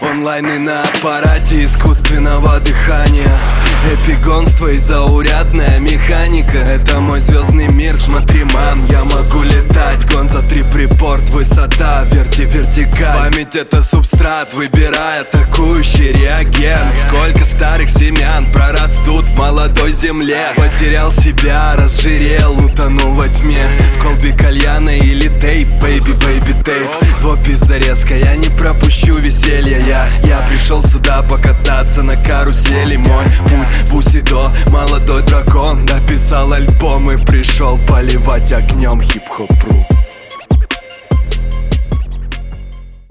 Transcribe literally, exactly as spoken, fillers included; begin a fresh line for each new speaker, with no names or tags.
онлайн и на аппарате искусственного дыхания. Эпигонство и заурядная механика. Это мой звездный мир, смотри, мам, я могу летать. Гонза три припорт, высота, верти вертикаль. Память это субстрат, выбирай атакующий реагент. Сколько старых семян прорастут в молодой земле. Потерял себя, разжирел, утонул во тьме. В колбе кальяна или тейп, бэйби, бэйби тейп. Во пизда резко, я не пропущу веселья. Я, я пришел сюда покататься на карусели. Мой путь бусидо, молодой дракон. Дописал альбом и пришел поливать огнем хип-хоп-ру.